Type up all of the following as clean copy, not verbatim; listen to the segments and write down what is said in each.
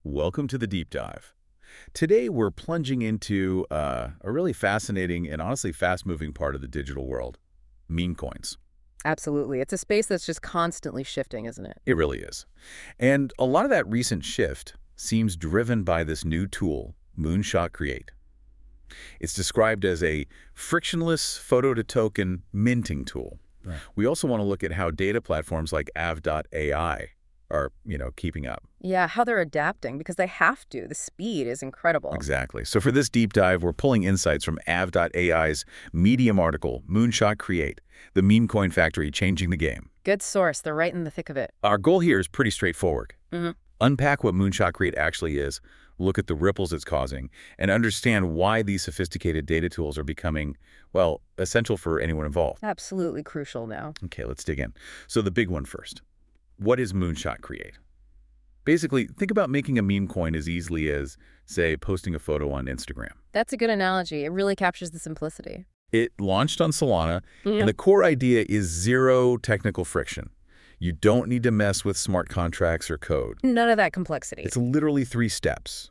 Welcome to the deep dive. Today we're plunging into a really fascinating and honestly fast-moving part of the digital world, meme coins. Absolutely. It's a space that's just constantly shifting, isn't it? It really is. And a lot of that recent shift seems driven by this new tool, Moonshot Create. It's described as a frictionless photo-to-token minting tool. Right. We also want to look at how data platforms like Aave.ai are, keeping up. Yeah, how they're adapting because they have to. The speed is incredible. Exactly. So for this deep dive, we're pulling insights from Aave.ai's Medium article, Moonshot Create, the meme coin factory changing the game. Good source. They're right in the thick of it. Our goal here is pretty straightforward. Mhm. Unpack what Moonshot Create actually is, look at the ripples it's causing, and understand why these sophisticated data tools are becoming, well, essential for anyone involved. Absolutely crucial now. Okay, let's dig in. So the big one first. What is Moonshot Create? Basically, think about making a meme coin as easily as, say, posting a photo on Instagram. That's a good analogy. It really captures the simplicity. It launched on Solana, and the core idea is zero technical friction. You don't need to mess with smart contracts or code. None of that complexity. It's literally 3 steps.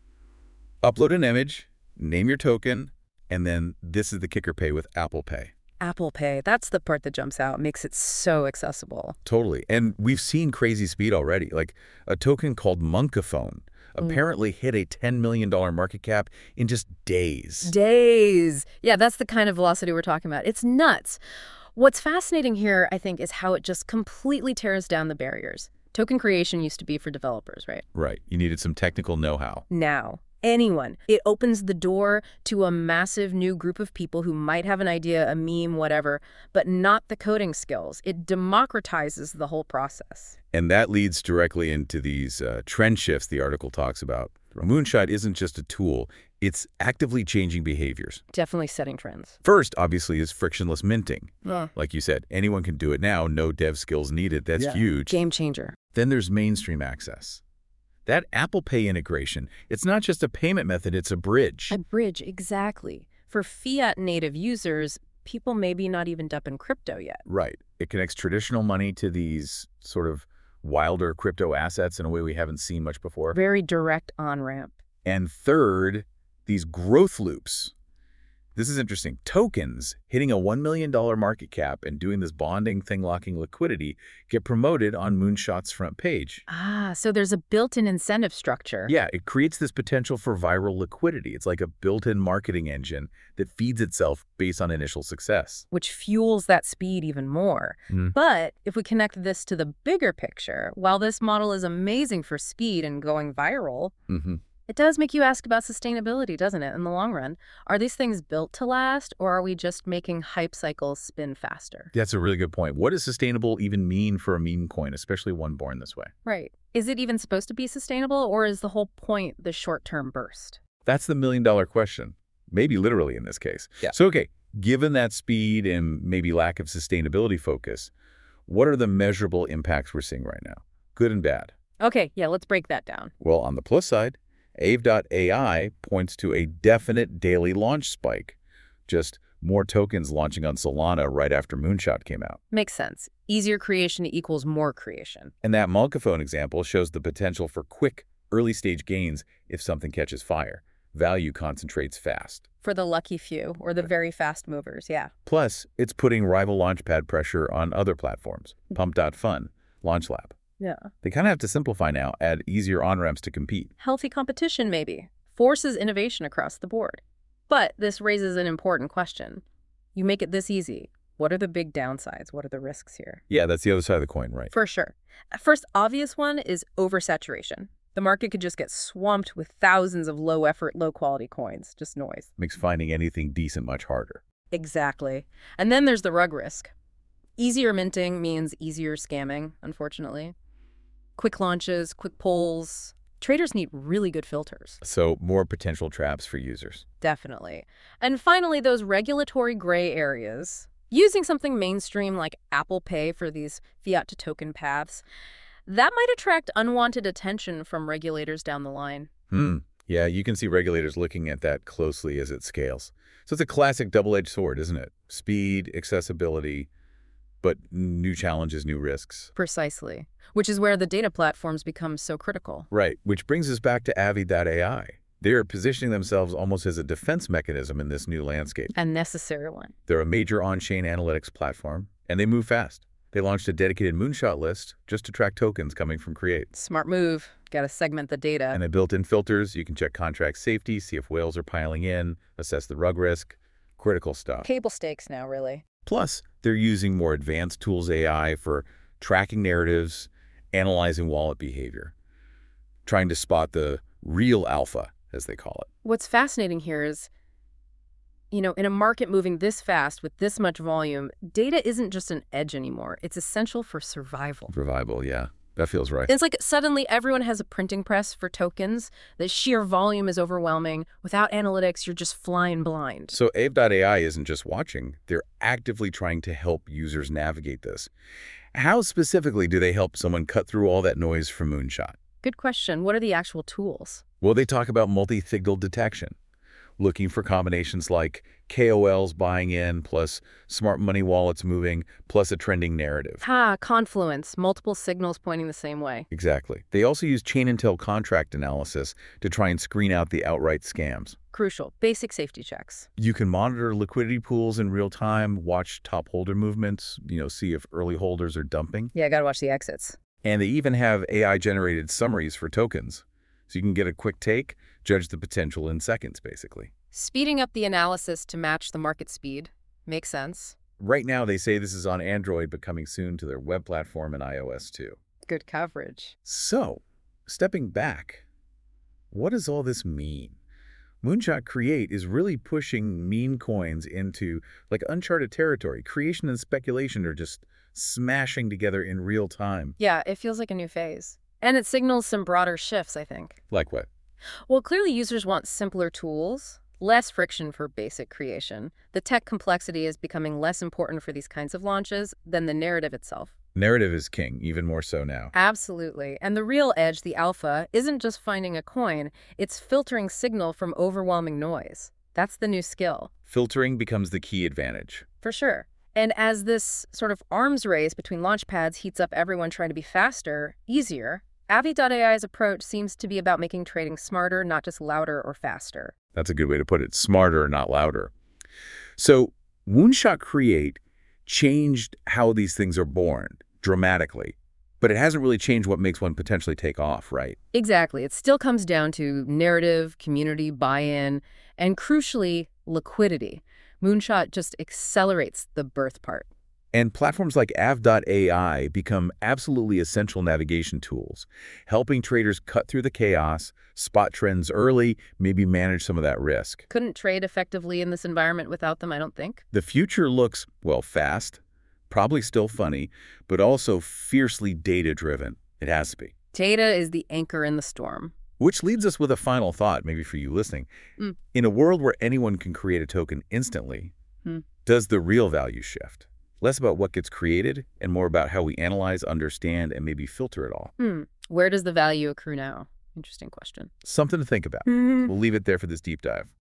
Upload an image, name your token, and then this is the kicker, pay with Apple Pay. Apple Pay, that's the part that jumps out, makes it so accessible. Totally. And we've seen crazy speed already. Like a token called Monkaphone apparently hit a $10 million market cap in just days. Days. Yeah, that's the kind of velocity we're talking about. It's nuts. What's fascinating here, I think, is how it just completely tears down the barriers. Token creation used to be for developers, right? Right. You needed some technical know-how. Now, anyone. It opens the door to a massive new group of people who might have an idea, a meme, whatever, but not the coding skills. It democratizes the whole process. And that leads directly into these trend shifts the article talks about. Moonshot isn't just a tool. It's actively changing behaviors. Definitely setting trends. First, obviously, is frictionless minting. Yeah. Like you said, anyone can do it now. No dev skills needed. That's huge. Game changer. Then there's mainstream access. That Apple Pay integration, it's not just a payment method, it's a bridge. A bridge, exactly. For fiat native users, people maybe not even up in crypto yet. Right. It connects traditional money to these sort of wilder crypto assets in a way we haven't seen much before. Very direct on-ramp. And third, these growth loops. This is interesting. Tokens hitting a $1 million market cap and doing this bonding thing locking liquidity get promoted on Moonshot's front page. Ah, so there's a built-in incentive structure. Yeah, it creates this potential for viral liquidity. It's like a built-in marketing engine that feeds itself based on initial success. Which fuels that speed even more. But if we connect this to the bigger picture, while this model is amazing for speed and going viral, it does make you ask about sustainability, doesn't it, in the long run? Are these things built to last, or are we just making hype cycles spin faster? That's a really good point. What does sustainable even mean for a meme coin, especially one born this way? Right. Is it even supposed to be sustainable, or is the whole point the short-term burst? That's the million-dollar question. Maybe literally in this case. Yeah. So, okay, given that speed and maybe lack of sustainability focus, what are the measurable impacts we're seeing right now? Good and bad. Okay, yeah, let's break that down. Well, on the plus side, Aave.ai points to a definite daily launch spike. Just more tokens launching on Solana right after Moonshot came out. Makes sense. Easier creation equals more creation. And that Monkaphone example shows the potential for quick, early-stage gains if something catches fire. Value concentrates fast. For the lucky few, or the very fast movers, yeah. Plus, it's putting rival launchpad pressure on other platforms. Pump.fun, LaunchLab. Yeah. They kind of have to simplify now, add easier on-ramps to compete. Healthy competition, maybe. Forces innovation across the board. But this raises an important question. You make it this easy. What are the big downsides? What are the risks here? Yeah, that's the other side of the coin, right? For sure. First obvious one is oversaturation. The market could just get swamped with thousands of low-effort, low-quality coins. Just noise. Makes finding anything decent much harder. Exactly. And then there's the rug risk. Easier minting means easier scamming, unfortunately. Quick launches, quick pulls. Traders need really good filters. So more potential traps for users. Definitely. And finally, those regulatory gray areas. Using something mainstream like Apple Pay for these fiat-to-token paths, that might attract unwanted attention from regulators down the line. Yeah, you can see regulators looking at that closely as it scales. So it's a classic double-edged sword, isn't it? Speed, accessibility, but new challenges, new risks. Precisely. Which is where the data platforms become so critical. Right, which brings us back to Avi.ai. They are positioning themselves almost as a defense mechanism in this new landscape. A necessary one. They're a major on-chain analytics platform, and they move fast. They launched a dedicated moonshot list just to track tokens coming from Create. Smart move. Got to segment the data. And they built in filters. You can check contract safety, see if whales are piling in, assess the rug risk. Critical stuff. Table stakes now, really. Plus, they're using more advanced tools AI for tracking narratives, analyzing wallet behavior, trying to spot the real alpha, as they call it. What's fascinating here is, in a market moving this fast with this much volume, data isn't just an edge anymore. It's essential for survival. Survival, yeah. That feels right. It's like suddenly everyone has a printing press for tokens. The sheer volume is overwhelming. Without analytics, you're just flying blind. So Aave.ai isn't just watching. They're actively trying to help users navigate this. How specifically do they help someone cut through all that noise from Moonshot? Good question. What are the actual tools? Well, they talk about multi-signal detection, looking for combinations like KOLs buying in, plus smart money wallets moving, plus a trending narrative. Confluence, multiple signals pointing the same way. Exactly. They also use chain intel contract analysis to try and screen out the outright scams. Crucial. Basic safety checks. You can monitor liquidity pools in real time, watch top holder movements, see if early holders are dumping. Yeah, gotta watch the exits. And they even have AI-generated summaries for tokens. So you can get a quick take, judge the potential in seconds, basically. Speeding up the analysis to match the market speed. Makes sense. Right now, they say this is on Android, but coming soon to their web platform and iOS too. Good coverage. So, stepping back, what does all this mean? Moonshot Create is really pushing meme coins into uncharted territory. Creation and speculation are just smashing together in real time. Yeah, it feels like a new phase. And it signals some broader shifts, I think. Like what? Well, clearly users want simpler tools, less friction for basic creation. The tech complexity is becoming less important for these kinds of launches than the narrative itself. Narrative is king, even more so now. Absolutely. And the real edge, the alpha, isn't just finding a coin. It's filtering signal from overwhelming noise. That's the new skill. Filtering becomes the key advantage. For sure. And as this sort of arms race between launchpads heats up everyone trying to be faster, easier, Avi.ai's approach seems to be about making trading smarter, not just louder or faster. That's a good way to put it. Smarter, not louder. So Moonshot Create changed how these things are born dramatically, but it hasn't really changed what makes one potentially take off, right? Exactly. It still comes down to narrative, community buy-in, and crucially, liquidity. Moonshot just accelerates the birth part. And platforms like Aave.ai become absolutely essential navigation tools, helping traders cut through the chaos, spot trends early, maybe manage some of that risk. Couldn't trade effectively in this environment without them, I don't think. The future looks, fast, probably still funny, but also fiercely data-driven. It has to be. Data is the anchor in the storm. Which leads us with a final thought, maybe for you listening. In a world where anyone can create a token instantly, does the real value shift? Less about what gets created and more about how we analyze, understand, and maybe filter it all. Where does the value accrue now? Interesting question. Something to think about. We'll leave it there for this deep dive.